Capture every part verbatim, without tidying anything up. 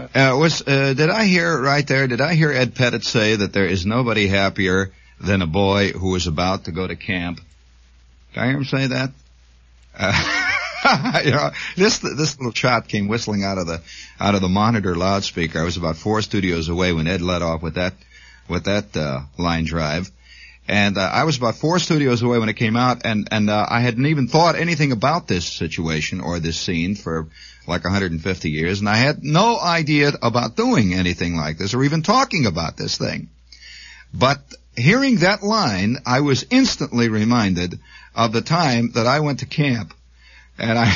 Uh, was uh, did I hear right there? Did I hear Ed Pettit say that there is nobody happier than a boy who is about to go to camp? Did I hear him say that? Uh, you know, this this little shot came whistling out of the out of the monitor loudspeaker. I was about four studios away when Ed let off with that with that uh, line drive, and uh, I was about four studios away when it came out, and and uh, I hadn't even thought anything about this situation or this scene for like one hundred fifty years, and I had no idea about doing anything like this or even talking about this thing. But hearing that line, I was instantly reminded of the time that I went to camp. And I,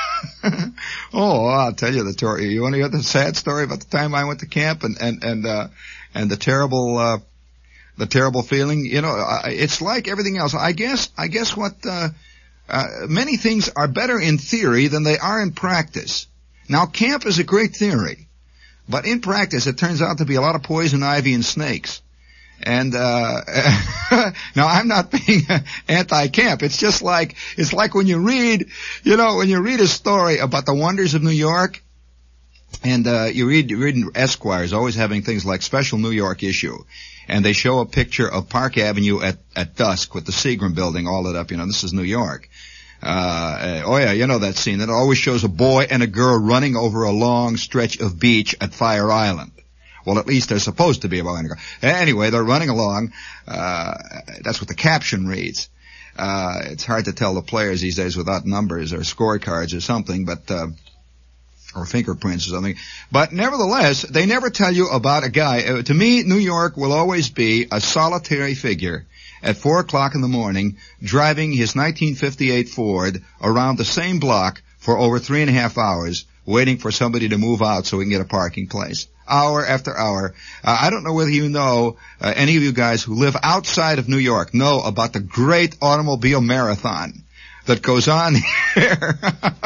oh, I'll tell you the story. You want to hear the sad story about the time I went to camp and, and, and, uh, and the terrible, uh, the terrible feeling? You know, it's like everything else. I guess, I guess what, uh, uh, many things are better in theory than they are in practice. Now, camp is a great theory, but in practice it turns out to be a lot of poison ivy and snakes. And, uh, now I'm not being anti-camp. It's just like, it's like when you read, you know, when you read a story about the wonders of New York, and, uh, you read, you read Esquire's always having things like special New York issue, and they show a picture of Park Avenue at, at dusk with the Seagram building all lit up, you know, this is New York. Uh, oh yeah, you know that scene. That always shows a boy and a girl running over a long stretch of beach at Fire Island. Well, at least they're supposed to be a boy and a girl. Anyway, they're running along. Uh, that's what the caption reads. Uh, it's hard to tell the players these days without numbers or scorecards or something, but, uh, or fingerprints or something. But nevertheless, they never tell you about a guy. Uh, to me, New York will always be a solitary figure at four o'clock in the morning driving his nineteen fifty-eight Ford around the same block for over three and a half hours waiting for somebody to move out so we can get a parking place. Hour after hour. Uh, I don't know whether you know, uh, any of you guys who live outside of New York know about the great automobile marathon that goes on here.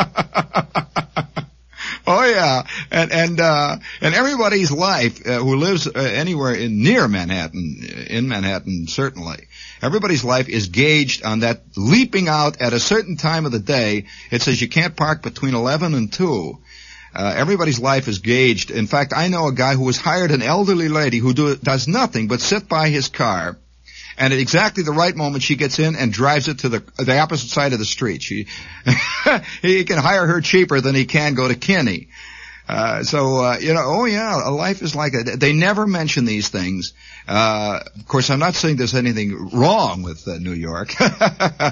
Oh yeah, and and uh and everybody's life uh, who lives uh, anywhere in near Manhattan, in Manhattan certainly, everybody's life is gauged on that leaping out at a certain time of the day. It says you can't park between eleven and two. Uh, everybody's life is gauged. In fact, I know a guy who has hired an elderly lady who do, does nothing but sit by his car, and at exactly the right moment she gets in and drives it to the the opposite side of the street. She he can hire her cheaper than he can go to Kinney. Uh, so, uh, you know, oh yeah, a life is like that. They never mention these things. Uh, of course, I'm not saying there's anything wrong with uh, New York. uh,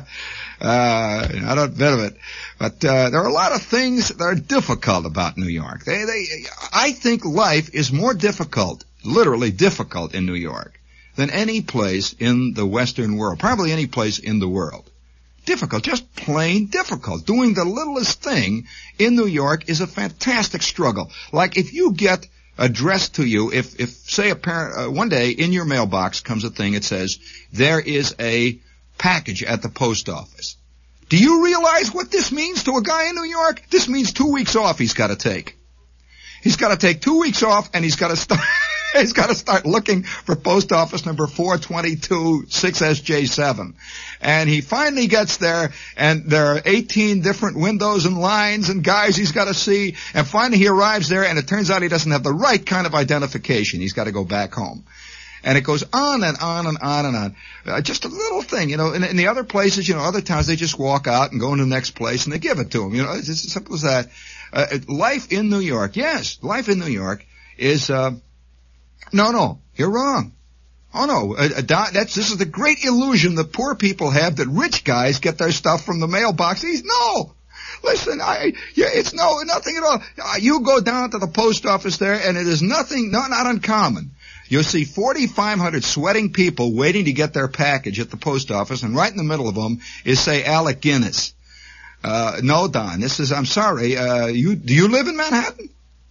not a bit of it. But, uh, there are a lot of things that are difficult about New York. They, they, I think life is more difficult, literally difficult in New York than any place in the Western world, probably any place in the world. Difficult, just plain difficult. Doing the littlest thing in New York is a fantastic struggle. Like if you get addressed to you, if, if say a parent, uh, one day in your mailbox comes a thing, it says, there is a package at the post office. Do you realize what this means to a guy in New York? This means two weeks off he's got to take. He's got to take two weeks off and he's got to start, he's got to start looking for post office number four twenty-two six S J seven. And he finally gets there, and there are eighteen different windows and lines and guys he's got to see, and finally he arrives there, and it turns out he doesn't have the right kind of identification. He's got to go back home. And it goes on and on and on and on. Uh, just a little thing, you know. In, in the other places, you know, other towns, they just walk out and go into the next place, and they give it to him. You know, it's as simple as that. Uh, life in New York, yes, life in New York is, uh, no, no, you're wrong. Oh no, uh, uh, that's, this is the great illusion that poor people have that rich guys get their stuff from the mailbox. He's, no! Listen, I, yeah, it's no, nothing at all. Uh, you go down to the post office there and it is nothing, no, not uncommon. You'll see forty-five hundred sweating people waiting to get their package at the post office, and right in the middle of them is, say, Alec Guinness. Uh, no, Don, this is, I'm sorry, uh, you, do you live in Manhattan?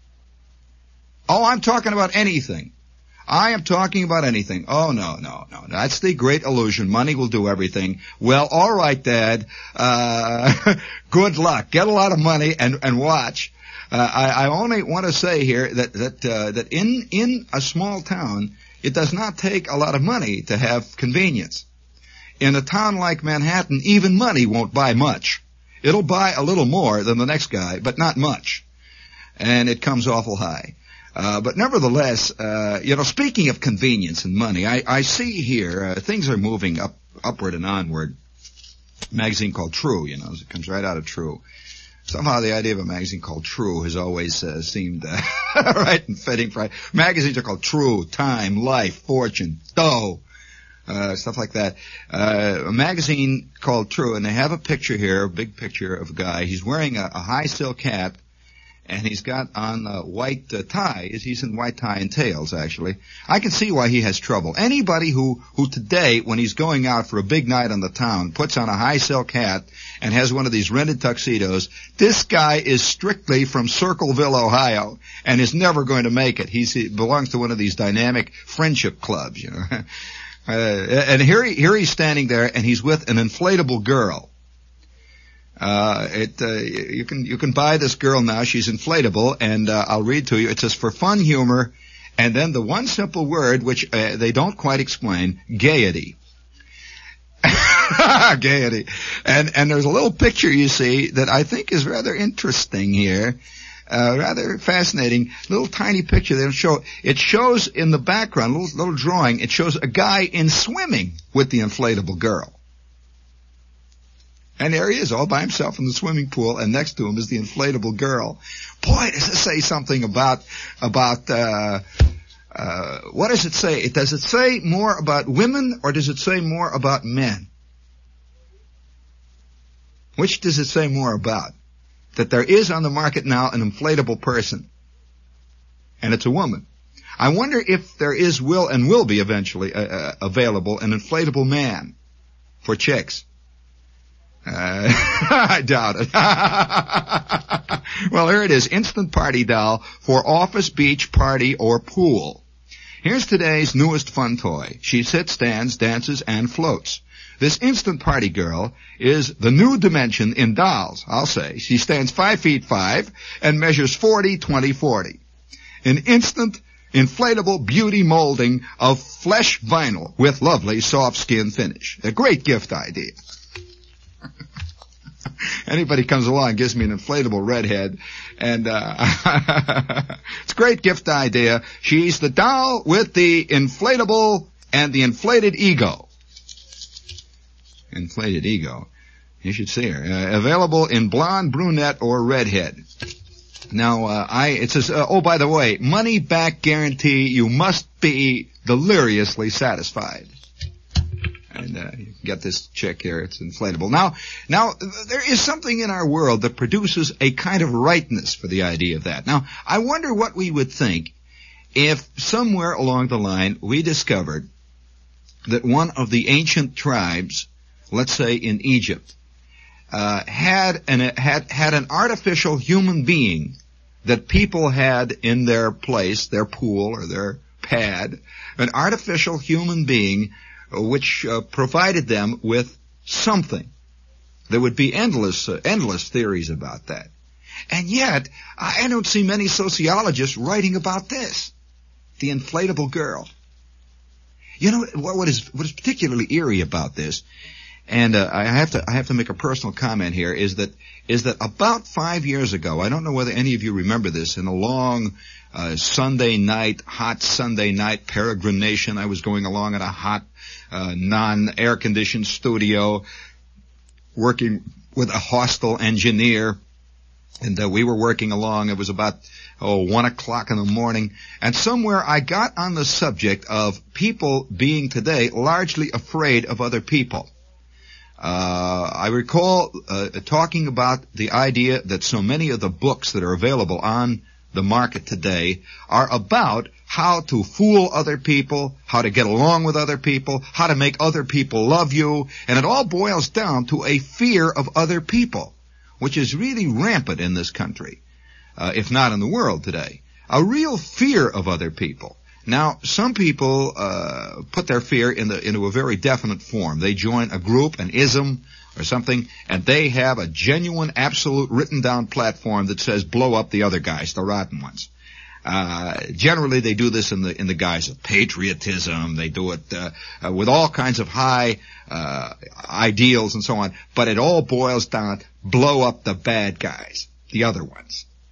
Oh, I'm talking about anything. I am talking about anything. Oh, no, no, no. That's the great illusion. Money will do everything. Well, all right, Dad. Uh, good luck. Get a lot of money and, and watch. Uh, I, I only want to say here that, that, uh, that in, in a small town, it does not take a lot of money to have convenience. In a town like Manhattan, even money won't buy much. It'll buy a little more than the next guy, but not much. And it comes awful high. Uh, but nevertheless, uh, you know, speaking of convenience and money, I, I see here, uh, things are moving up, upward and onward. A magazine called True, you know, it comes right out of True. Somehow the idea of a magazine called True has always uh, seemed uh, right and fitting. For magazines are called True, Time, Life, Fortune, Dough, uh, stuff like that. Uh, a magazine called True, and they have a picture here, a big picture of a guy. He's wearing a, a high silk hat, and he's got on uh, white uh, ties. He's in white tie and tails, actually. I can see why he has trouble. Anybody who, who today, when he's going out for a big night on the town, puts on a high silk hat and has one of these rented tuxedos, this guy is strictly from Circleville, Ohio, and is never going to make it. He's, he belongs to one of these dynamic friendship clubs, you know. uh, and here he, here he's standing there, and he's with an inflatable girl. Uh, it, uh, you can, you can buy this girl now. She's inflatable, and, uh, I'll read to you. It says, for fun, humor, and then the one simple word, which, uh, they don't quite explain, gaiety. Gaiety. And, and there's a little picture you see that I think is rather interesting here. Uh, rather fascinating. Little tiny picture there. Show, it shows in the background, little, little drawing, it shows a guy in swimming with the inflatable girl. And there he is, all by himself in the swimming pool, and next to him is the inflatable girl. Boy, does it say something about, about, uh, uh, what does it say? Does it say more about women, or does it say more about men? Which does it say more about? That there is on the market now an inflatable person, and it's a woman. I wonder if there is, will, and will be eventually uh, uh, available an inflatable man for chicks. Uh, I doubt it. Well, here it is. Instant party doll for office, beach, party, or pool. Here's today's newest fun toy. She sits, stands, dances, and floats. This instant party girl is the new dimension in dolls, I'll say. She stands five feet five and measures forty, twenty, forty. An instant inflatable beauty molding of flesh vinyl with lovely soft skin finish. A great gift idea. Anybody comes along and gives me an inflatable redhead, and uh it's a great gift idea. She's the doll with the inflatable and the inflated ego. Inflated ego. You should see her. Uh, available in blonde, brunette, or redhead. Now, uh, I, it says, uh, oh, by the way, money back guarantee. You must be deliriously satisfied. And, uh, you can get this chick here. It's inflatable. Now, now, there is something in our world that produces a kind of rightness for the idea of that. Now, I wonder what we would think if somewhere along the line we discovered that one of the ancient tribes, let's say in Egypt, uh, had an, had, had an artificial human being that people had in their place, their pool or their pad, an artificial human being which uh, provided them with something. There would be endless, uh, endless theories about that. And yet, I don't see many sociologists writing about this. The inflatable girl. You know, what is, what is particularly eerie about this, and uh, I have to, I have to make a personal comment here, is that, is that about five years ago, I don't know whether any of you remember this, in a long uh, Sunday night, hot Sunday night peregrination, I was going along in a hot, uh, non-air-conditioned studio, working with a hostile engineer, and uh, we were working along. It was about, oh, one o'clock in the morning, and somewhere I got on the subject of people being today largely afraid of other people. Uh, I recall uh, talking about the idea that so many of the books that are available on the market today are about how to fool other people, how to get along with other people, how to make other people love you, and it all boils down to a fear of other people, which is really rampant in this country, uh, if not in the world today. A real fear of other people. Now, some people uh put their fear in the, into a very definite form. They join a group, an ism or something, and they have a genuine, absolute, written-down platform that says, blow up the other guys, the rotten ones. Uh generally, they do this in the in the guise of patriotism. They do it uh, uh with all kinds of high uh ideals and so on. But it all boils down, blow up the bad guys, the other ones.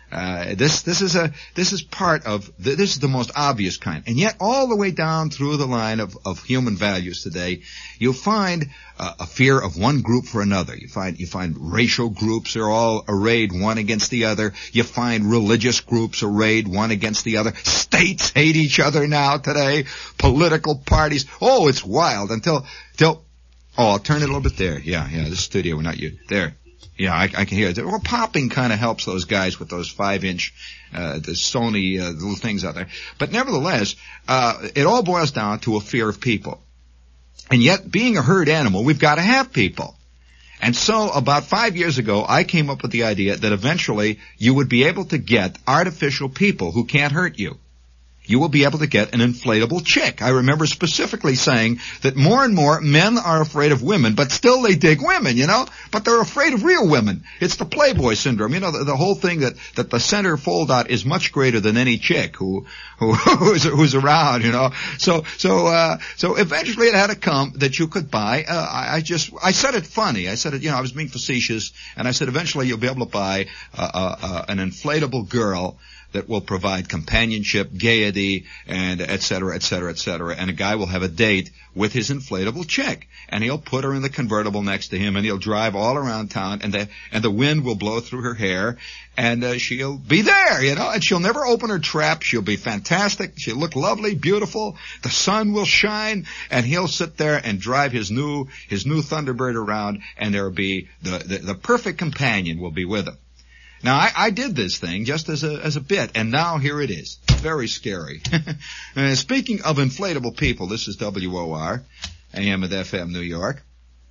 Uh, this, this is a, this is part of, the, this is the most obvious kind. And yet all the way down through the line of, of human values today, you'll find uh, a fear of one group for another. You find, you find racial groups are all arrayed one against the other. You find religious groups arrayed one against the other. States hate each other now today. Political parties. Oh, it's wild until, till, oh, I'll turn it a little bit there. Yeah, yeah, this studio, we're not you. There. Yeah, I, I can hear it. Well, popping kind of helps those guys with those five-inch, uh, the Sony uh, little things out there. But nevertheless, uh, it all boils down to a fear of people. And yet, being a herd animal, we've got to have people. And so, about five years ago, I came up with the idea that eventually you would be able to get artificial people who can't hurt you. You will be able to get an inflatable chick. I remember specifically saying that more and more men are afraid of women, but still they dig women, you know? But they're afraid of real women. It's the Playboy syndrome. You know, the, the whole thing that, that the center fold-out is much greater than any chick who, who, who's, who's around, you know? So, so, uh, so eventually it had to come that you could buy, uh, I, I just, I said it funny. I said it, you know, I was being facetious, and I said eventually you'll be able to buy, uh, uh, uh an inflatable girl that will provide companionship, gaiety, and et cetera, et cetera, et cetera. And a guy will have a date with his inflatable chick. And he'll put her in the convertible next to him, and he'll drive all around town, and the, and the wind will blow through her hair, and uh, she'll be there, you know, and she'll never open her trap. She'll be fantastic. She'll look lovely, beautiful. The sun will shine, and he'll sit there and drive his new, his new Thunderbird around, and there'll be the, the, the perfect companion will be with him. Now, I, I did this thing just as a, as a bit, and now here it is. Very scary. uh, speaking of inflatable people, this is W O R, A M and F M New York.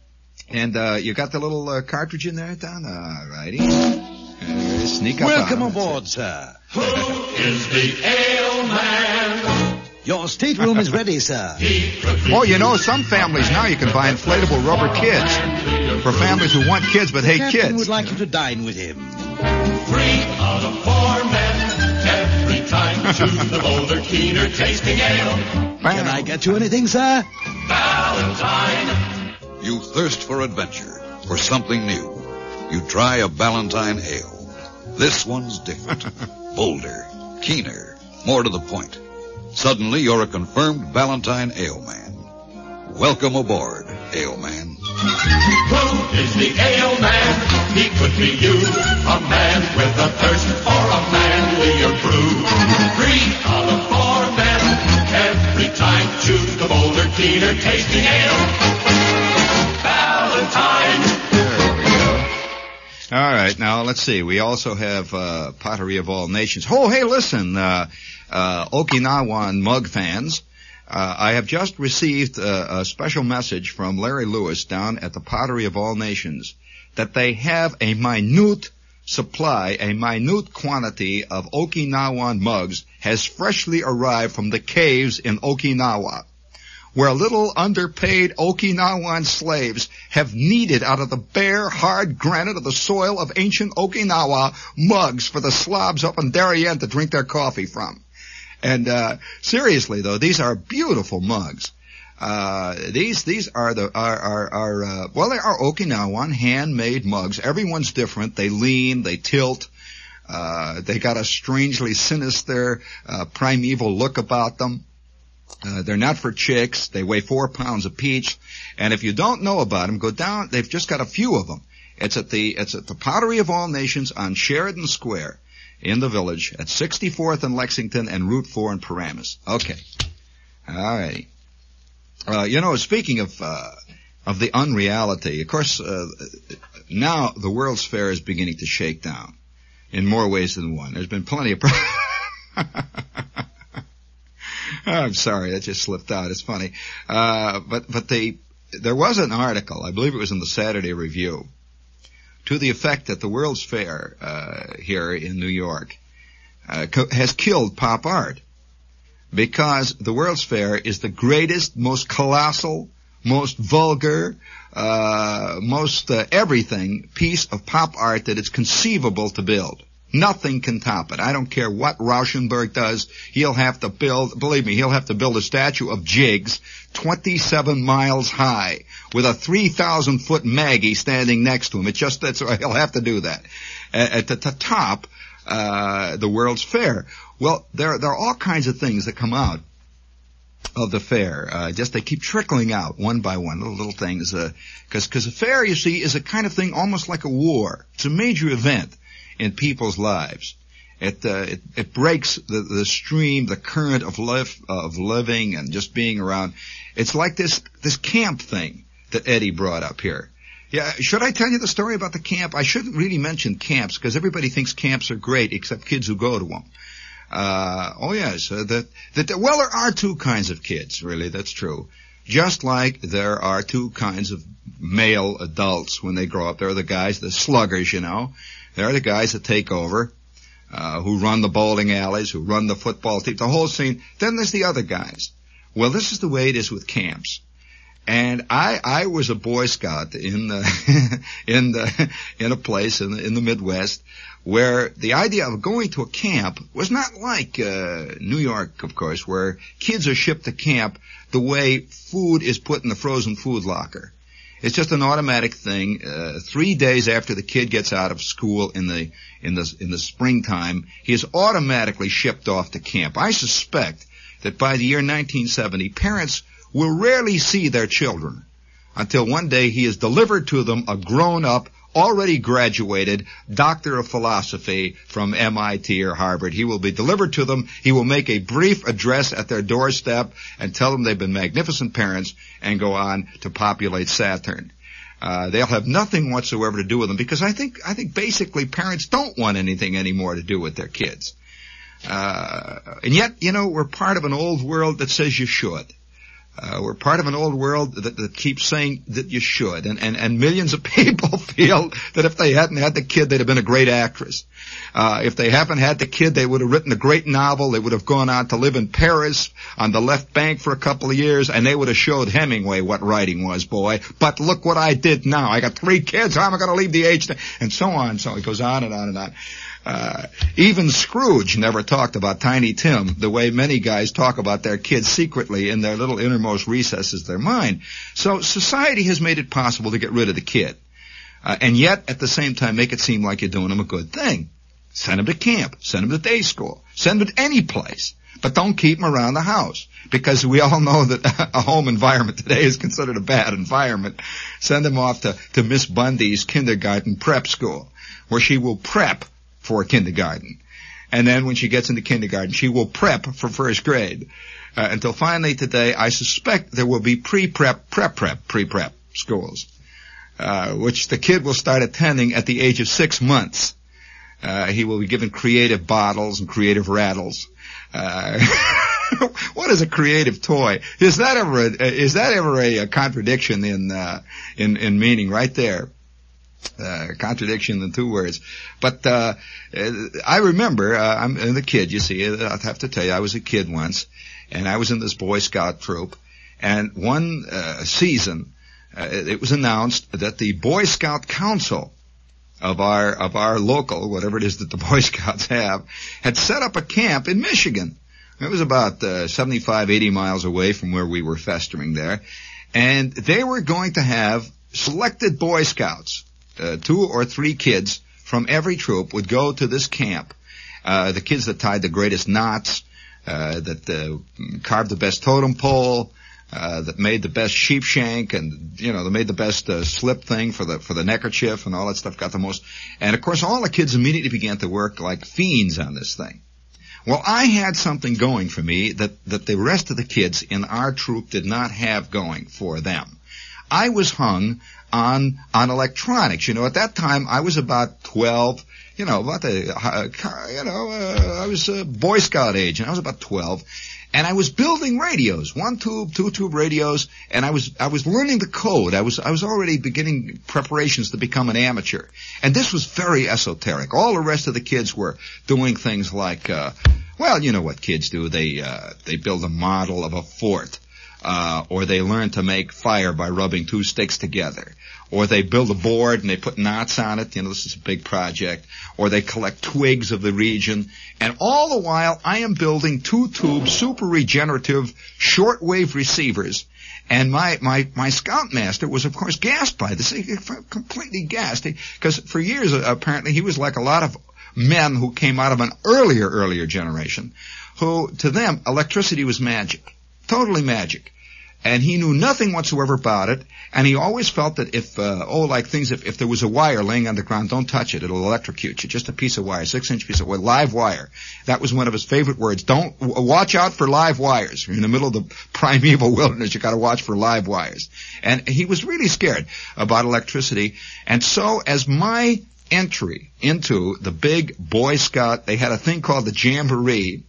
And, uh, you got the little, uh, cartridge in there, Don? All righty. Uh, sneak up Welcome on. aboard, sir. Who is the ale man? Your stateroom is ready, sir. Oh, you know, some families now you can buy inflatable rubber kids for families who want kids but hate Captain kids. would like you to dine with him. Three out of four men every time choose the Boulder Keener tasting ale. Can I get you anything, sir? Valentine. You thirst for adventure, for something new. You try a Valentine ale. This one's different. Bolder, keener, more to the point. Suddenly, you're a confirmed Valentine ale man. Welcome aboard, ale man. Who is the ale man? He could be you, a man with a thirst for a manlier brew. Three out of four men every time choose the Boulder Keener tasting ale. Valentine. There we go. All right, now let's see. We also have uh, Pottery of All Nations. Oh, hey, listen, uh, uh, Okinawan mug fans. Uh, I have just received a, a special message from Larry Lewis down at the Pottery of All Nations that they have a minute supply, a minute quantity of Okinawan mugs has freshly arrived from the caves in Okinawa, where little underpaid Okinawan slaves have kneaded out of the bare, hard granite of the soil of ancient Okinawa mugs for the slobs up in Darien to drink their coffee from. And, uh, seriously though, these are beautiful mugs. Uh, these, these are the, are, are, are, uh, well, they are Okinawan handmade mugs. Everyone's different. They lean, they tilt, uh, they got a strangely sinister, uh, primeval look about them. Uh, they're not for chicks. They weigh four pounds apiece. And if you don't know about them, go down, they've just got a few of them. It's at the, it's at the Pottery of All Nations on Sheridan Square in the Village at sixty-fourth and Lexington and Route four in Paramus. Okay. All righty. Uh, you know, speaking of, uh, of the unreality, of course, uh, now the World's Fair is beginning to shake down in more ways than one. There's been plenty of, pro- I'm sorry, that just slipped out. It's funny. Uh, but, but they, there was an article, I believe it was in the Saturday Review, to the effect that the World's Fair, uh, here in New York, uh, co- has killed pop art. Because the World's Fair is the greatest, most colossal, most vulgar, uh, most uh, everything piece of pop art that it's conceivable to build. Nothing can top it. I don't care what Rauschenberg does. He'll have to build, believe me, he'll have to build a statue of Jiggs twenty-seven miles high with a three thousand foot Maggie standing next to him. It's just, that's, he'll have to do that. At the, the top, uh, the World's Fair. Well, there, there are all kinds of things that come out of the fair. Uh, just they keep trickling out one by one, little, little things. Uh, cause, cause a fair, you see, is a kind of thing almost like a war. It's a major event in people's lives. It, uh, it, it breaks the, the stream, the current of life, of living and just being around. It's like this, this camp thing that Eddie brought up here. Yeah, should I tell you the story about the camp? I shouldn't really mention camps because everybody thinks camps are great except kids who go to them. Uh, oh yes, uh, that, that, well, there are two kinds of kids, really, that's true. Just like there are two kinds of male adults when they grow up. There are the guys, the sluggers, you know. There are the guys that take over, uh, who run the bowling alleys, who run the football team, the whole scene. Then there's the other guys. Well, this is the way it is with camps. And I, I was a Boy Scout in the, in the, in a place in the, in the Midwest where the idea of going to a camp was not like, uh, New York, of course, where kids are shipped to camp the way food is put in the frozen food locker. It's just an automatic thing. Uh, three days after the kid gets out of school in the, in the, in the springtime, he is automatically shipped off to camp. I suspect that by the year nineteen seventy, parents will rarely see their children until one day he is delivered to them a grown-up, already graduated doctor of philosophy from M I T or Harvard. He will be delivered to them. He will make a brief address at their doorstep and tell them they've been magnificent parents and go on to populate Saturn. Uh, they'll have nothing whatsoever to do with them because I think, I think basically parents don't want anything anymore to do with their kids. Uh, and yet, you know, we're part of an old world that says you should. Uh, we're part of an old world that, that keeps saying that you should. And, and, and millions of people feel that if they hadn't had the kid, they'd have been a great actress. Uh, if they haven't had the kid, they would have written a great novel. They would have gone on to live in Paris on the left bank for a couple of years, and they would have showed Hemingway what writing was, boy. But look what I did now. I got three kids. How am I going to leave the age? And so on. So it goes on and on and on. Uh, even Scrooge never talked about Tiny Tim the way many guys talk about their kids secretly in their little innermost recesses of their mind. So society has made it possible to get rid of the kid. Uh, and yet, at the same time, make it seem like you're doing them a good thing. Send them to camp. Send them to day school. Send them to any place. But don't keep them around the house. Because we all know that a home environment today is considered a bad environment. Send them off to, to Miss Bundy's kindergarten prep school, where she will prep for kindergarten. And then when she gets into kindergarten, she will prep for first grade. Uh, until finally today, I suspect there will be pre-prep, prep-prep, pre-prep schools, uh, which the kid will start attending at the age of six months. Uh, he will be given creative bottles and creative rattles. Uh, what is a creative toy? Is that ever a, is that ever a, a contradiction in, uh, in, in meaning right there? Uh, contradiction in two words. But, uh, I remember, uh, I'm a kid, you see, I'll have to tell you, I was a kid once, and I was in this Boy Scout troop, and one, uh, season, uh, it was announced that the Boy Scout Council of our, of our local, whatever it is that the Boy Scouts have, had set up a camp in Michigan. It was about, uh, seventy-five, eighty miles away from where we were festering there, and they were going to have selected Boy Scouts. Uh, two or three kids from every troop would go to this camp. Uh, the kids that tied the greatest knots, uh, that uh, carved the best totem pole, uh, that made the best sheep shank, and you know, they made the best uh, slip thing for the for the neckerchief and all that stuff. Got the most, and of course, all the kids immediately began to work like fiends on this thing. Well, I had something going for me that that the rest of the kids in our troop did not have going for them. I was hung on, on electronics. You know, at that time, I was about twelve, you know, about the, uh, you know, uh, I was a Boy Scout age, and I was about twelve, and I was building radios, one tube, two tube radios, and I was, I was learning the code. I was, I was already beginning preparations to become an amateur. And this was very esoteric. All the rest of the kids were doing things like, uh, well, you know what kids do. They, uh, they build a model of a fort. Uh, or they learn to make fire by rubbing two sticks together. Or they build a board and they put knots on it. You know, this is a big project. Or they collect twigs of the region. And all the while, I am building two-tube, super regenerative shortwave receivers. And my, my, my scoutmaster was, of course, gassed by this. He, completely gassed. Because for years, apparently, he was like a lot of men who came out of an earlier, earlier generation who, to them, electricity was magic. Totally magic. And he knew nothing whatsoever about it, and he always felt that if, uh, oh, like things, if, if there was a wire laying on the ground, don't touch it, it'll electrocute you. Just a piece of wire, six-inch piece of wire, live wire. That was one of his favorite words. Don't, w- watch out for live wires. You're in the middle of the primeval wilderness, you gotta watch for live wires. And he was really scared about electricity, and so as my entry into the big Boy Scout, they had a thing called the Jamboree,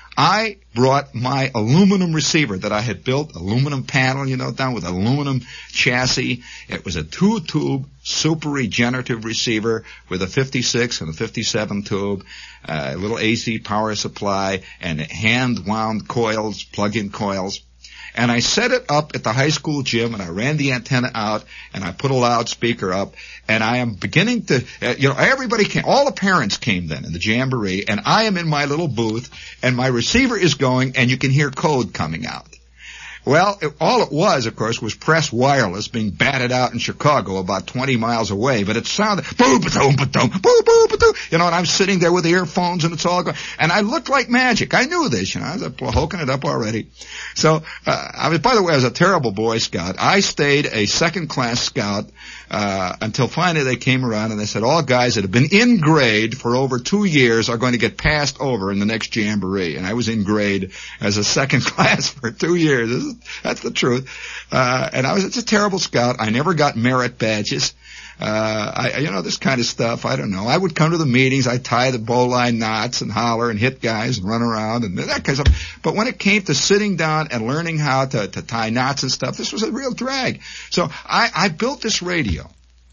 I brought my aluminum receiver that I had built, aluminum panel, you know, down with aluminum chassis. It was a two-tube super regenerative receiver with a fifty-six and a fifty-seven tube, uh, a little A C power supply, and hand-wound coils, plug-in coils. And I set it up at the high school gym, and I ran the antenna out, and I put a loudspeaker up, and I am beginning to, uh, you know, everybody came, all the parents came then in the Jamboree, and I am in my little booth, and my receiver is going, and you can hear code coming out. Well, it, all it was, of course, was press wireless being batted out in Chicago about twenty miles away, but it sounded, boo-ba-doom, ba-doom, boo-boo-ba-doom, you know, and I'm sitting there with the earphones and it's all going, and I looked like magic. I knew this, you know, I was hooking it up already. So, uh, I was, by the way, I was a terrible Boy Scout. I stayed a second-class scout, uh, until finally they came around and they said all guys that have been in grade for over two years are going to get passed over in the next Jamboree. And I was in grade as a second class for two years. This is, that's the truth. Uh, and I was, it's a terrible scout. I never got merit badges. Uh, I, you know, this kind of stuff, I don't know. I would come to the meetings, I'd tie the bowline knots and holler and hit guys and run around and that kind of stuff. But when it came to sitting down and learning how to, to tie knots and stuff, this was a real drag. So I, I built this radio.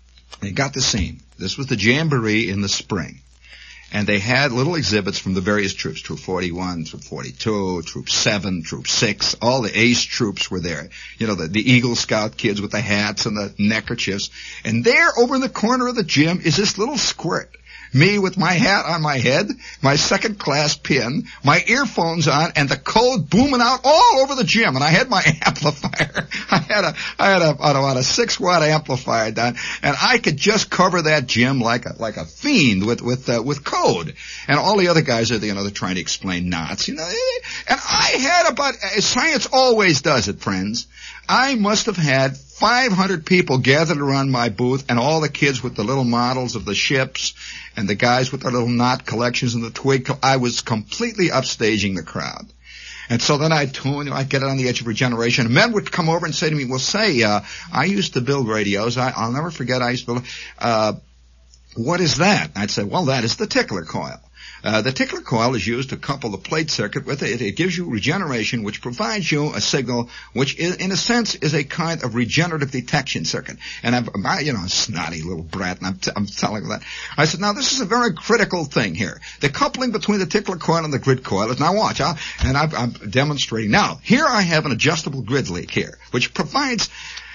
It got the scene. This was the Jamboree in the spring. And they had little exhibits from the various troops, Troop forty-one, Troop forty-two, Troop seven, Troop six, all the ace troops were there. You know, the, the Eagle Scout kids with the hats and the neckerchiefs. And there, over in the corner of the gym, is this little squirt. Me with my hat on my head, my second class pin, my earphones on, and the code booming out all over the gym. And I had my amplifier. I had a, I had a, about a six watt amplifier down, and I could just cover that gym like a, like a fiend with, with, uh, with code. And all the other guys are, you know, they're trying to explain knots, you know. And I had about, science always does it, friends. I must have had five hundred people gathered around my booth, and all the kids with the little models of the ships and the guys with their little knot collections and the twig. I was completely upstaging the crowd. And so then I'd tune, I'd get it on the edge of regeneration. And men would come over and say to me, well, say, uh, I used to build radios. I, I'll never forget I used to build, uh, what is that? I'd say, well, that is the tickler coil. Uh, the tickler coil is used to couple the plate circuit with it. It gives you regeneration, which provides you a signal, which is, in a sense is a kind of regenerative detection circuit. And I'm, I, you know, a snotty little brat, and I'm, t- I'm telling her that. I said, now this is a very critical thing here. The coupling between the tickler coil and the grid coil is, now watch, huh? And I'm, I'm demonstrating. Now, here I have an adjustable grid leak here, which provides.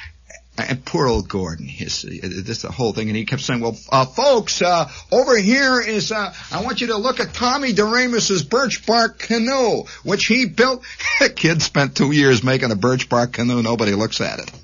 And poor old Gordon, his, this the whole thing, and he kept saying, well, uh, folks, uh, over here is, uh, I want you to look at Tommy DeRamis's birch bark canoe, which he built. The kid spent two years making a birch bark canoe, nobody looks at it.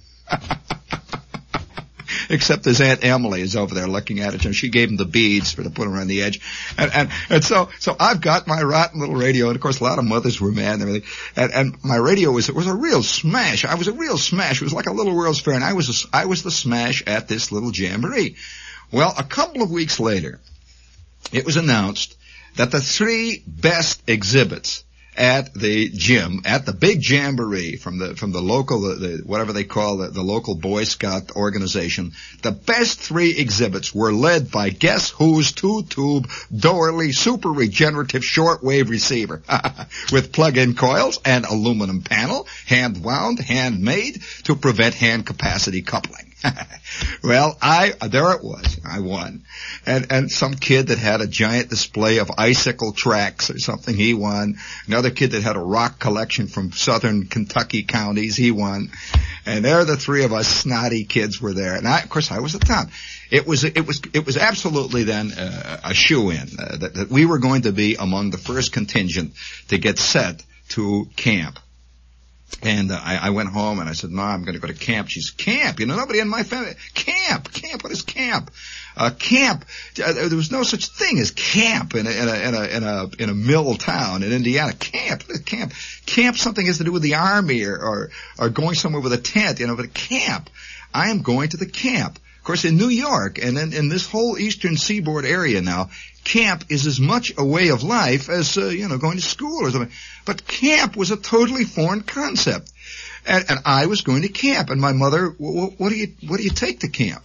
Except his Aunt Emily is over there looking at it, and she gave him the beads for to put around the edge. And, and, and so, so I've got my rotten little radio, and of course a lot of mothers were mad and everything. And, and my radio was, it was a real smash. I was a real smash. It was like a little World's Fair, and I was, a, I was the smash at this little Jamboree. Well, a couple of weeks later, it was announced that the three best exhibits at the gym, at the big Jamboree from the, from the local, the, the whatever they call the, the local Boy Scout organization, the best three exhibits were led by guess whose two-tube Doherty super regenerative shortwave receiver with plug-in coils and aluminum panel, hand-wound, handmade to prevent hand capacity coupling. Well, I, there it was. I won. And, and some kid that had a giant display of icicle tracks or something, he won. Another kid that had a rock collection from southern Kentucky counties, he won. And there the three of us snotty kids were there. And I, of course, I was the top. It was, it was, it was absolutely then uh, a shoo-in, uh, that, that we were going to be among the first contingent to get set to camp. And uh, I, I went home and I said, "Ma, I'm going to go to camp." She said, "Camp? You know, nobody in my family." "Camp, camp. What is camp?" Uh, camp, uh, there was no such thing as camp in a, in a, in a, in a, in a mill town in Indiana. Camp, camp, camp something has to do with the army or, or, or going somewhere with a tent, you know, but a camp. I am going to the camp. Of course, in New York and in, in this whole eastern seaboard area now, camp is as much a way of life as, uh, you know, going to school or something. But camp was a totally foreign concept. And, and I was going to camp, and my mother, well, what do you, what do you take to camp?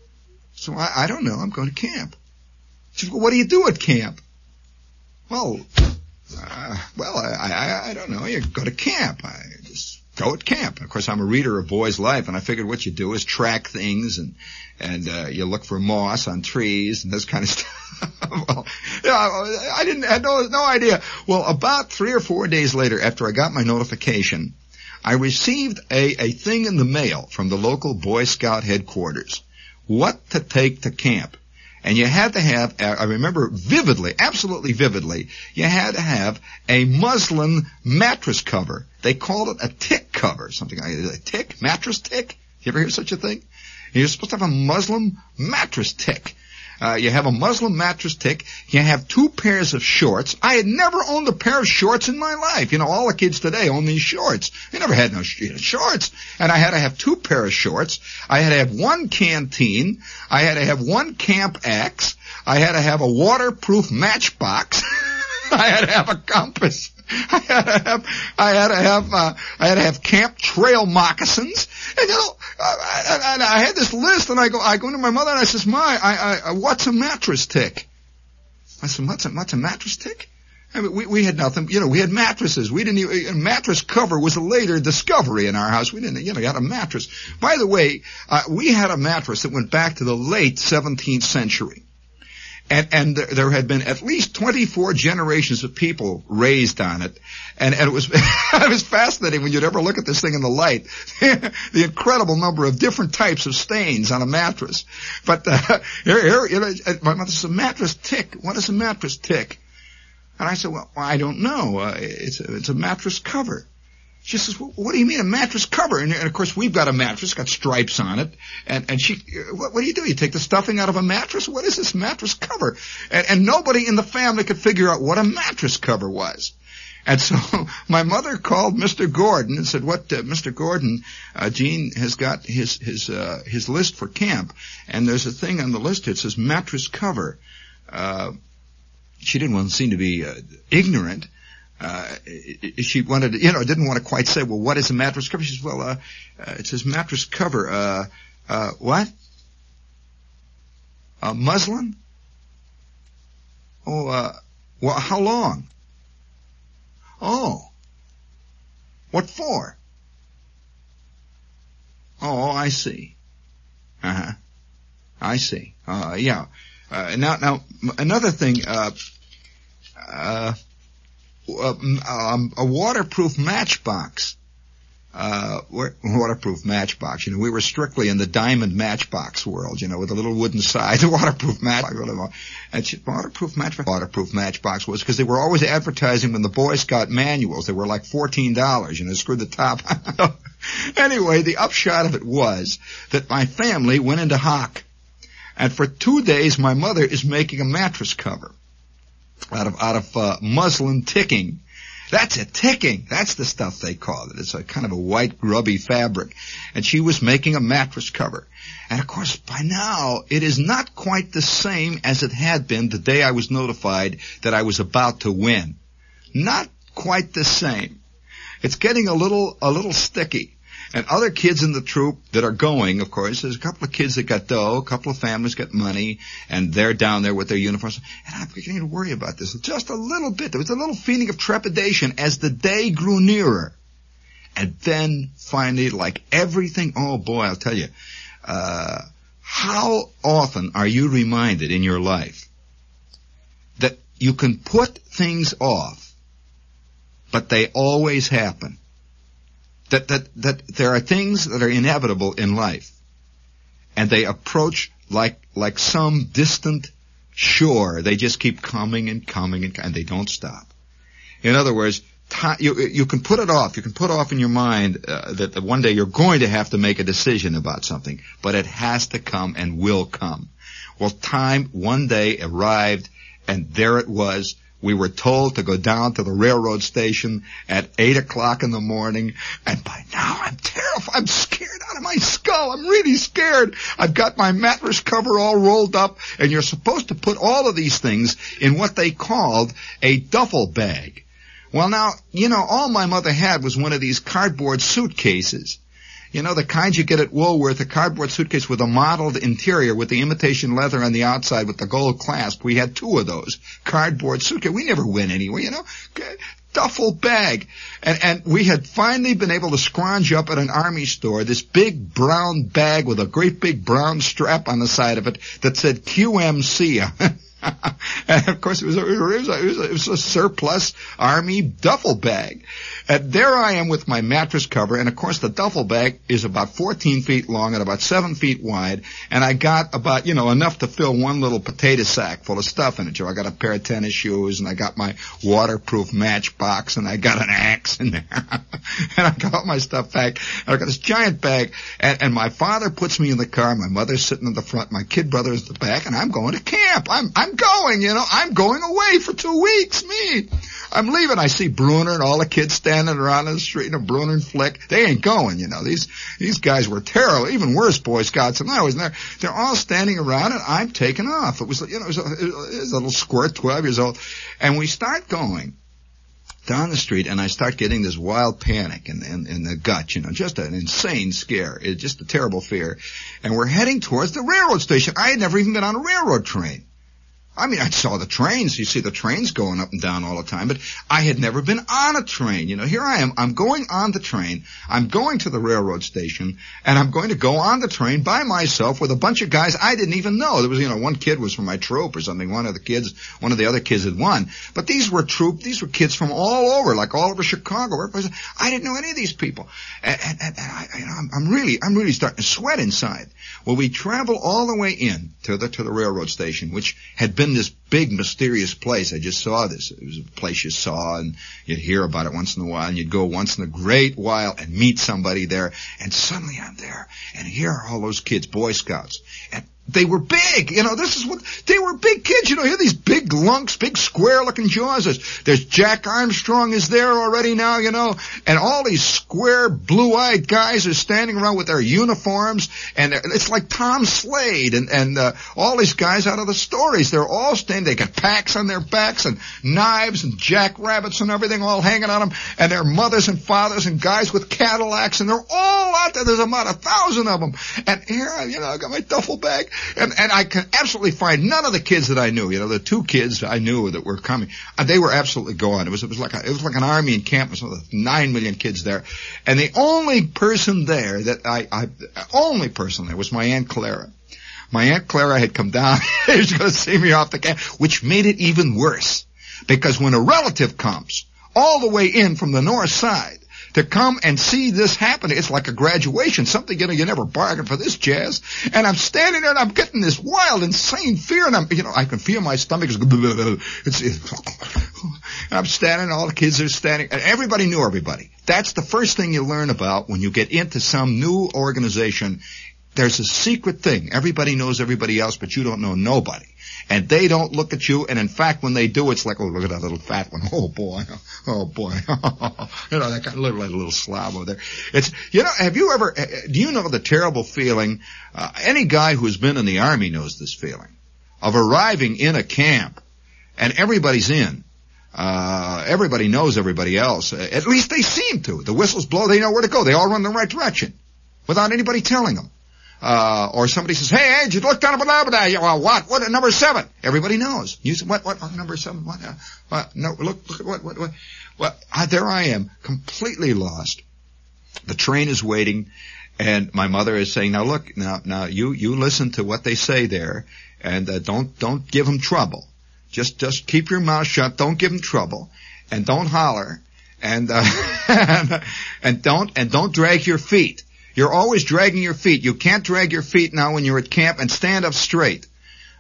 So I, I don't know. I'm going to camp. She said, well, what do you do at camp? Well, uh, well, I, I, I don't know. You go to camp. I just go at camp. Of course, I'm a reader of Boy's Life, and I figured what you do is track things, and and uh, you look for moss on trees and this kind of stuff. Well, yeah, I didn't, I had no, no idea. Well, about three or four days later, after I got my notification, I received a, a thing in the mail from the local Boy Scout headquarters. What to take to camp. And you had to have, I remember vividly, absolutely vividly, you had to have a muslin mattress cover. They called it a tick cover, something like a tick, mattress tick. You ever hear such a thing? You're supposed to have a muslin mattress tick. Uh, you have a muslin mattress tick. You have two pairs of shorts. I had never owned a pair of shorts in my life. You know, all the kids today own these shorts. I never had no sh- shorts. And I had to have two pair of shorts. I had to have one canteen. I had to have one camp axe. I had to have a waterproof matchbox. I had to have a compass. I had to have, I had to have, uh, I had to have camp trail moccasins. And you know, I, I, I had this list, and I go, I go to my mother and I says, "Ma, I, I, what's a mattress tick?" I said, "What's a, what's a mattress tick?" I mean, we, we had nothing, you know, we had mattresses. We didn't even, a mattress cover was a later discovery in our house. We didn't, you know, you had a mattress. By the way, uh, we had a mattress that went back to the late seventeenth century. And, and there had been at least twenty-four generations of people raised on it. And, and it was, it was fascinating when you'd ever look at this thing in the light. The incredible number of different types of stains on a mattress. But, uh, here, here, you know, my mother says, a mattress tick. What is a mattress tick? And I said, well, I don't know. Uh, it's a, it's a mattress cover. She says, well, what do you mean a mattress cover? And, and of course, we've got a mattress, got stripes on it. And, and she, what, what do you do? You take the stuffing out of a mattress? What is this mattress cover? And, and nobody in the family could figure out what a mattress cover was. And so my mother called Mister Gordon and said, what, uh, Mister Gordon, uh, Gene has got his, his, uh, his list for camp. And there's a thing on the list that says mattress cover. Uh, she didn't want to seem to be, uh, ignorant. Uh, she wanted to, you know, didn't want to quite say, well, what is a mattress cover? She says, well, uh, uh it says mattress cover. Uh, uh, what? Uh, muslin? Oh, uh, well, how long? Oh. What for? Oh, I see. Uh-huh. I see. Uh, yeah. Uh, now, now, another thing, uh, uh, Uh, um, a waterproof matchbox. Uh, waterproof matchbox. You know, we were strictly in the diamond matchbox world, you know, with a little wooden side. Waterproof matchbox. And she, waterproof matchbox. Waterproof matchbox was because they were always advertising in the Boy Scout manuals. They were like fourteen dollars, you know, screwed the top. Anyway, the upshot of it was that my family went into hock. And for two days, my mother is making a mattress cover. Out of, out of, uh, muslin ticking. That's it, ticking. That's the stuff they call it. It's a kind of a white, grubby fabric. And she was making a mattress cover. And of course, by now, it is not quite the same as it had been the day I was notified that I was about to win. Not quite the same. It's getting a little, a little sticky. And other kids in the troop that are going, of course, there's a couple of kids that got dough, a couple of families got money, and they're down there with their uniforms. And I'm beginning to worry about this just a little bit. There was a little feeling of trepidation as the day grew nearer. And then finally, like everything, oh boy, I'll tell you, uh, how often are you reminded in your life that you can put things off, but they always happen? That, that, that there are things that are inevitable in life, and they approach like, like some distant shore. They just keep coming and coming and, and they don't stop. In other words, t- you, you can put it off. You can put off in your mind, uh, that, that one day you're going to have to make a decision about something, but it has to come and will come. Well, time one day arrived, and there it was. We were told to go down to the railroad station at eight o'clock in the morning, and by now I'm terrified. I'm scared out of my skull. I'm really scared. I've got my mattress cover all rolled up, and you're supposed to put all of these things in what they called a duffel bag. Well, now, you know, all my mother had was one of these cardboard suitcases. You know, the kind you get at Woolworth, a cardboard suitcase with a mottled interior with the imitation leather on the outside with the gold clasp. We had two of those cardboard suitcases. We never went anywhere, you know. Duffel bag. And, and we had finally been able to scrounge up at an army store this big brown bag with a great big brown strap on the side of it that said Q M C. And of course, it was, a, it, was a, it, was a, it was a surplus army duffel bag. And there I am with my mattress cover, and of course the duffel bag is about fourteen feet long and about seven feet wide, and I got about, you know, enough to fill one little potato sack full of stuff in it. So I got a pair of tennis shoes, and I got my waterproof matchbox, and I got an axe in there, and I got all my stuff packed, and I got this giant bag, and, and my father puts me in the car, my mother's sitting in the front, my kid brother is in the back, and I'm going to camp. I'm, I'm going, you know, I'm going away for two weeks, me. I'm leaving. I see Bruner and all the kids standing around in the street, you know, Bruner and Flick. They ain't going, you know. These these guys were terrible, even worse Boy Scouts than I was. And they're, they're all standing around, and I'm taking off. It was, you know, it was, a, it was a little squirt, twelve years old. And we start going down the street, and I start getting this wild panic in, in, in the gut, you know, just an insane scare. It's just a terrible fear. And we're heading towards the railroad station. I had never even been on a railroad train. I mean, I saw the trains. You see the trains going up and down all the time, but I had never been on a train. You know, here I am. I'm going on the train. I'm going to the railroad station, and I'm going to go on the train by myself with a bunch of guys I didn't even know. There was, you know, one kid was from my troop or something. One of the kids, one of the other kids had won. But these were troop, these were kids from all over, like all over Chicago. I didn't know any of these people. And, and, and I, you know, I'm really, I'm really starting to sweat inside. Well, we travel all the way in to the, to the railroad station, which had been this big mysterious place. I just saw this. It was a place you saw, and you'd hear about it once in a while, and you'd go once in a great while and meet somebody there, and suddenly I'm there, and here are all those kids, Boy Scouts, and they were big, you know, this is what, they were big kids, you know, here are these big lunks, big square-looking jaws. There's, there's Jack Armstrong is there already now, you know, and all these square, blue-eyed guys are standing around with their uniforms, and it's like Tom Slade, and, and, uh, all these guys out of the stories, they're all standing, they got packs on their backs, and knives, and jackrabbits, and everything all hanging on them, and their mothers and fathers, and guys with Cadillacs, and they're all out there, there's about a thousand of them, and here, you know, I got my duffel bag, And, and I can absolutely find none of the kids that I knew. You know, the two kids I knew that were coming, uh, they were absolutely gone. It was, it was like a, it was like an army encampment, so nine million kids there. And the only person there that I, I, only person there was my Aunt Clara. My Aunt Clara had come down. She was going to see me off the camp, which made it even worse. Because when a relative comes all the way in from the north side, to come and see this happen, it's like a graduation, something, you know, you never bargained for this jazz. And I'm standing there and I'm getting this wild, insane fear, and I'm, you know, I can feel my stomach is, it's, it's, and I'm standing, all the kids are standing, and everybody knew everybody. That's the first thing you learn about when you get into some new organization. There's a secret thing. Everybody knows everybody else, but you don't know nobody. And they don't look at you, and in fact, when they do, it's like, oh, look at that little fat one. Oh, boy. Oh, boy. You know, that guy looked like a little slob over there. It's, you know, have you ever, do you know the terrible feeling, uh, any guy who's been in the Army knows this feeling, of arriving in a camp, and everybody's in. Uh, everybody knows everybody else. At least they seem to. The whistles blow, they know where to go. They all run in the right direction, without anybody telling them. Uh, or somebody says, hey, Ed, you look down, blah, blah, blah. Well, what? What? Number seven. Everybody knows. You say, what, what, what, number seven? What? Uh, what? No, look, look, what, what, what? Well, uh, there I am, completely lost. The train is waiting, and my mother is saying, now look, now, now, you, you listen to what they say there, and, uh, don't, don't give them trouble. Just, just keep your mouth shut, don't give them trouble, and don't holler, and, uh, and, and don't, and don't drag your feet. You're always dragging your feet. You can't drag your feet now when you're at camp, and stand up straight.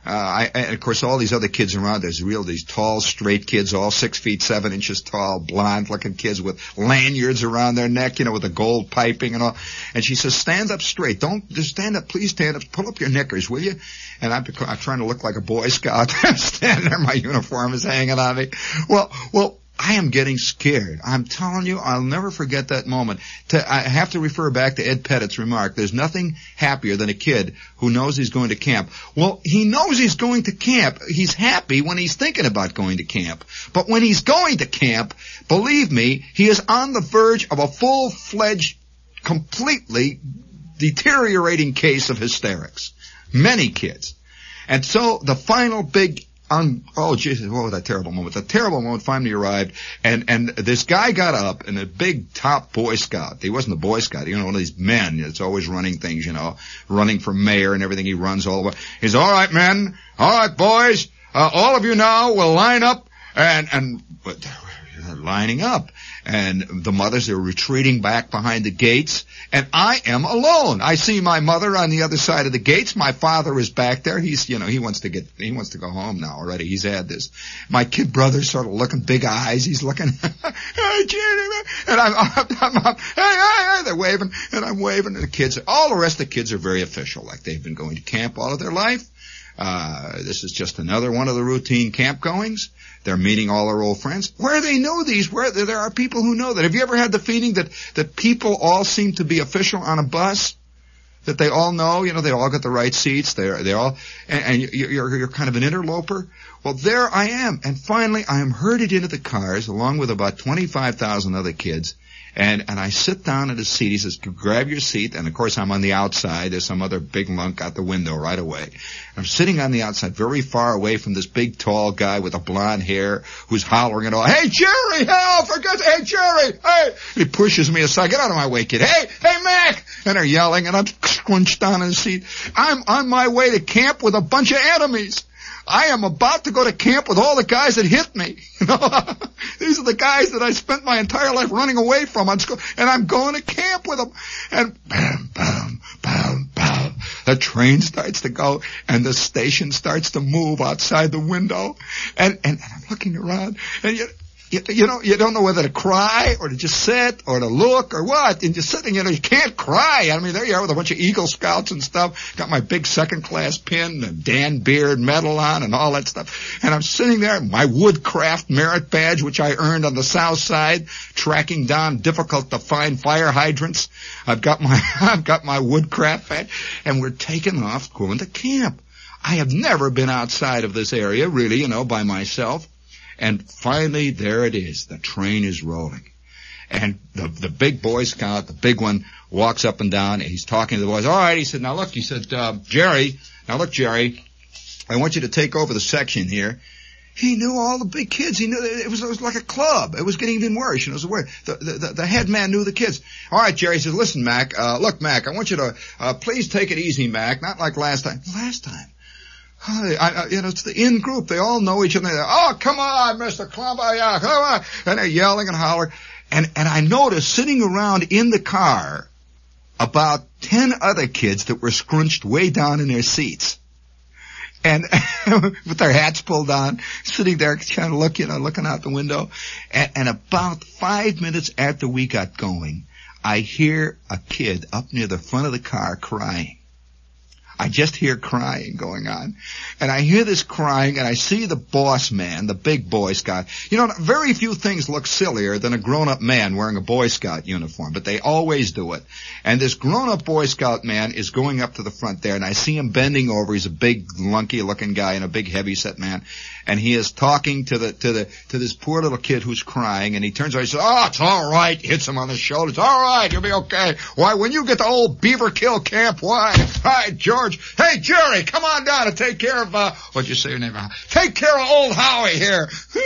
Uh, I, and of course, all these other kids around, there's real, these tall, straight kids, all six feet, seven inches tall, blonde-looking kids with lanyards around their neck, you know, with the gold piping and all. And she says, stand up straight. Don't, just stand up, please stand up, pull up your knickers, will you? And I'm, I'm trying to look like a Boy Scout. I'm standing there, my uniform is hanging on me. Well, well, I am getting scared. I'm telling you, I'll never forget that moment. To, I have to refer back to Ed Pettit's remark. There's nothing happier than a kid who knows he's going to camp. Well, he knows he's going to camp. He's happy when he's thinking about going to camp. But when he's going to camp, believe me, he is on the verge of a full-fledged, completely deteriorating case of hysterics. Many kids. And so the final big Um, oh, Jesus, what was that terrible moment? The terrible moment finally arrived, and, and this guy got up, and a big top Boy Scout. He wasn't a Boy Scout. You know, one of these men that's always running things, you know, running for mayor and everything. He runs all the way. He's, all right, men. All right, boys. Uh, all of you now will line up, and, and, but they're lining up. And the mothers are retreating back behind the gates, and I am alone. I see my mother on the other side of the gates. My father is back there. He's, you know, he wants to get, he wants to go home now already. He's had this. My kid brother's sort of looking, big eyes. He's looking, hey, Jenny, and I'm, I'm, I'm, I'm hey, hey, hey, they're waving, and I'm waving, and the kids, all the rest of the kids are very official, like they've been going to camp all of their life. Uh, this is just another one of the routine camp goings. They're meeting all their old friends. Where they know these, where there are people who know that. Have you ever had the feeling that, that people all seem to be official on a bus? That they all know, you know, they all got the right seats. They're, they all, and, and you're, you're kind of an interloper. Well, there I am. And finally, I am herded into the cars along with about twenty-five thousand other kids. And, and I sit down at a seat. He says, grab your seat. And of course, I'm on the outside. There's some other big lunk out the window right away. I'm sitting on the outside very far away from this big tall guy with a blonde hair who's hollering and all, hey, Jerry, help, for God's sake, hey, Jerry, hey. He pushes me aside. Get out of my way, kid. Hey, hey, Mac. And they're yelling, and I'm scrunched down in the seat. I'm on my way to camp with a bunch of enemies. I am about to go to camp with all the guys that hit me. You know, these are the guys that I spent my entire life running away from on school, and I'm going to camp with them. And bam, bam, bam, bam. The train starts to go, and the station starts to move outside the window. And, and, and I'm looking around, and you, you, you know, you don't know whether to cry or to just sit or to look or what. And just sitting, you know, you can't cry. I mean, there you are with a bunch of Eagle Scouts and stuff. Got my big second class pin and Dan Beard medal on and all that stuff. And I'm sitting there, my Woodcraft merit badge, which I earned on the south side, tracking down difficult to find fire hydrants. I've got my, I've got my Woodcraft badge, and we're taking off going to camp. I have never been outside of this area, really, you know, by myself. And finally, there it is. The train is rolling. And the, the big Boy Scout, the big one, walks up and down, and he's talking to the boys. All right, he said, now look, he said, uh, Jerry, now look, Jerry, I want you to take over the section here. He knew all the big kids. He knew it was, it was like a club. It was getting even worse. You know, it was weird. The, the, the head man knew the kids. All right, Jerry, he said, listen, Mac, uh, look, Mac, I want you to, uh, please take it easy, Mac, not like last time. Last time? I, I, you know, it's the in group. They all know each other. They're, oh, come on, Mister Clumber, yeah, come on. And they're yelling and hollering. And, and I noticed sitting around in the car about ten other kids that were scrunched way down in their seats. And with their hats pulled on, sitting there trying to look, you know, looking out the window. And, and about five minutes after we got going, I hear a kid up near the front of the car crying. I just hear crying going on. And I hear this crying, and I see the boss man, the big Boy Scout. You know, very few things look sillier than a grown-up man wearing a Boy Scout uniform, but they always do it. And this grown-up Boy Scout man is going up to the front there, and I see him bending over. He's a big, lunky-looking guy and a big, heavy-set man. And he is talking to the, to the, to this poor little kid who's crying, and he turns around and says, oh, it's all right, hits him on the shoulder. It's all right, you'll be okay. Why, when you get to old Beaver Kill Camp, why, hi, George, hey, Jerry, come on down and take care of, uh, what'd you say your name? Take care of old Howie here.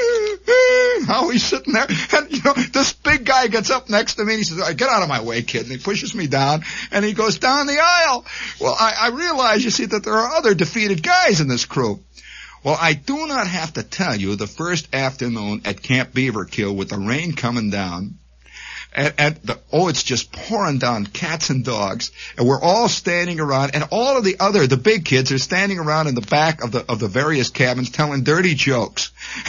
Howie's sitting there, and, you know, this big guy gets up next to me, and he says, all right, get out of my way, kid, and he pushes me down, and he goes down the aisle. Well, I, I realize, you see, that there are other defeated guys in this crew. Well, I do not have to tell you the first afternoon at Camp Beaver Kill with the rain coming down And, and the, oh, it's just pouring down, cats and dogs. And we're all standing around, and all of the other, the big kids are standing around in the back of the, of the various cabins telling dirty jokes.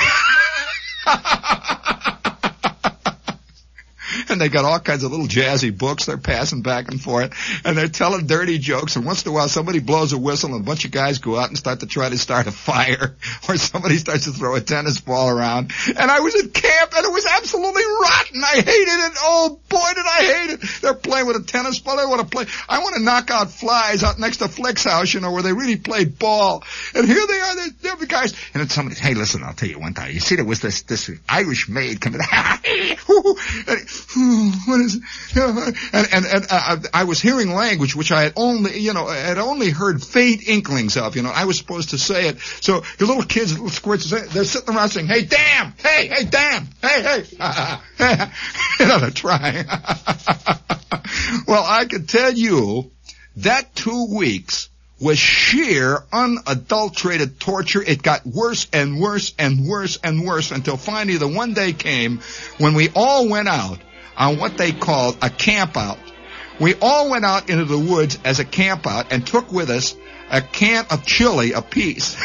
And they got all kinds of little jazzy books they're passing back and forth, and they're telling dirty jokes, and once in a while somebody blows a whistle and a bunch of guys go out and start to try to start a fire, or somebody starts to throw a tennis ball around. And I was at camp, and it was absolutely rotten. I hated it. Oh, boy, did I hate it. They're playing with a tennis ball. I want to play. I want to knock out flies out next to Flick's house, you know, where they really play ball. And here they are, they're, they're the guys. And then somebody, hey, listen, I'll tell you one time. You see, there was this, this Irish maid coming. What is it? And, and, and uh, I was hearing language which I had only, you know, had only heard faint inklings of, you know. I was supposed to say it. So the little kids, the little squirts, they're sitting around saying, hey, damn! Hey, hey, damn! Hey, hey! You know, they're trying. Well, I could tell you that two weeks was sheer, unadulterated torture. It got worse and worse and worse and worse until finally the one day came when we all went out on what they called a camp out. We all went out into the woods as a camp out and took with us a can of chili apiece.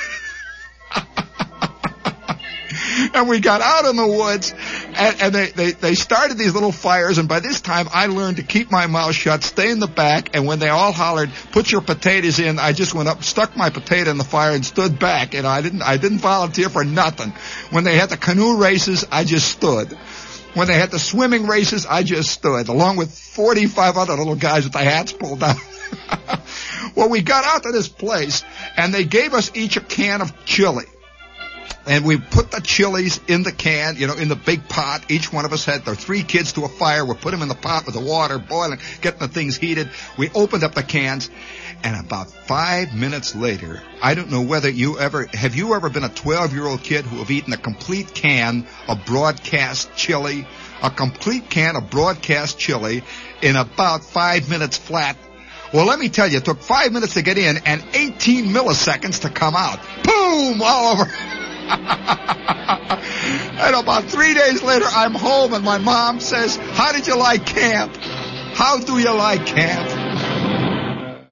And we got out in the woods, and, and they, they, they started these little fires, and by this time I learned to keep my mouth shut, stay in the back, and when they all hollered, put your potatoes in, I just went up, stuck my potato in the fire, and stood back, and I didn't, I didn't volunteer for nothing. When they had the canoe races, I just stood. When they had the swimming races, I just stood, along with forty-five other little guys with their hats pulled down. Well, we got out to this place, and they gave us each a can of chili. And we put the chilies in the can, you know, in the big pot. Each one of us had the three kids to a fire. We put them in the pot with the water boiling, getting the things heated. We opened up the cans, and about five minutes later, I don't know whether you ever, have you ever been a twelve-year-old kid who have eaten a complete can of broadcast chili? A complete can of broadcast chili in about five minutes flat. Well, let me tell you, it took five minutes to get in and eighteen milliseconds to come out. Boom! All over. And about three days later, I'm home, and my mom says, how did you like camp? How do you like camp?